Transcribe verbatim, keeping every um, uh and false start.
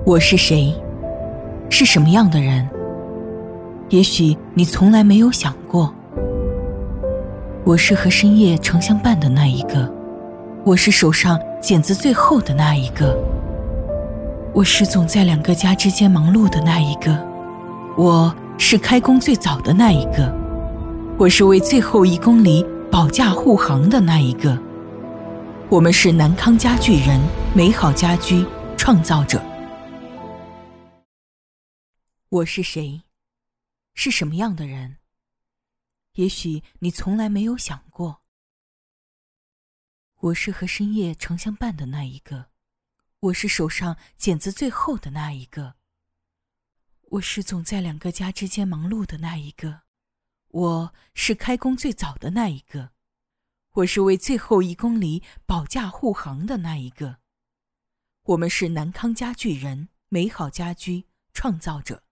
我是谁？是什么样的人？也许你从来没有想过。我是和深夜常相伴的那一个，我是手上茧子最后的那一个，我是总在两个家之间忙碌的那一个，我是开工最早的那一个，我是为最后一公里保驾护航的那一个。我们是南康家具人，美好家居创造者。我是谁？是什么样的人？也许你从来没有想过。我是和深夜常相伴的那一个，我是手上茧子最后的那一个，我是总在两个家之间忙碌的那一个，我是开工最早的那一个，我是为最后一公里保驾护航的那一个。我们是南康家具人，美好家居创造者。